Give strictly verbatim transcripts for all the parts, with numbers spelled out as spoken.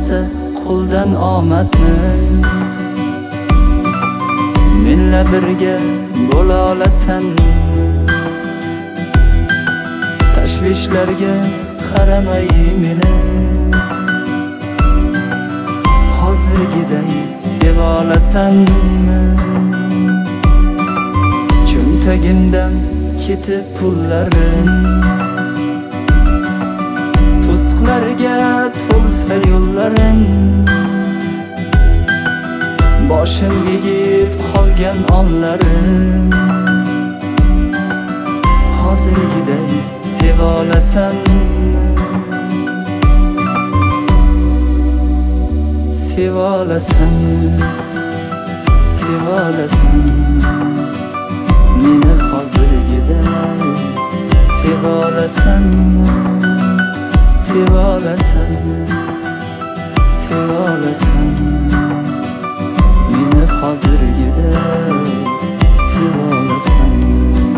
qolsa qo'ldan omadni, menla birga bo'la olasanmi? Tashvishlarga qaramay meni hozirgiday seva olasanmi? Cho'ntagimdan ketib pullarim, to'siqlarga to'lsa yo'llarim, boshim egib qolgan onlarim hozirgiday seva olasanmi? Seva olasanmi? Seva olasanmi? Meni hozirgiday seva olasanmi? Seva olasanmi? Seva olasanmi? Meni hozirgiday seva olasanmi?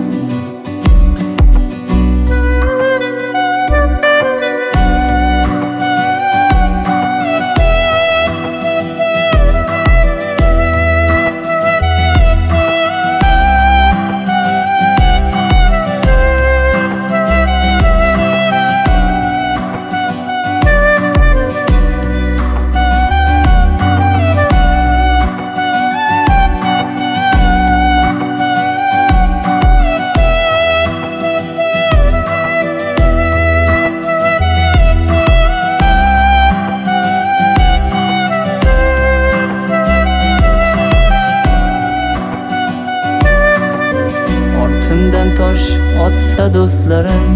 Ortimdan tosh otsa do'stlarim,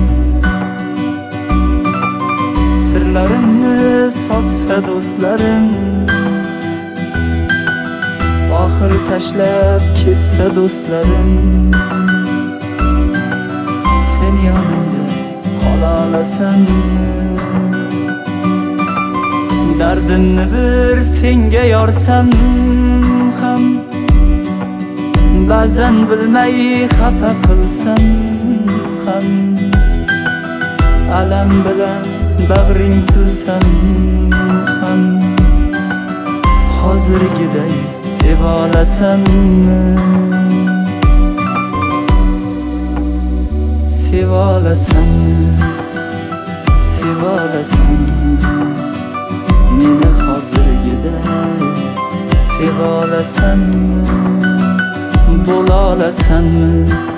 sirlarimni sotsa do'stlarim, oxir tashlab ketsa do'stlarim, sen yonimda qola olasanmi? Dardimni bir senga yorsam ham, ba'zan bilmay xafa qilsam ham, alam bilan bag'ring tilsam ham, hozirgiday seva olasanmi? Seva olasanmi? Seva olasanmi? Meni hozirgiday seva olasanmi? Bo'la olasanmi?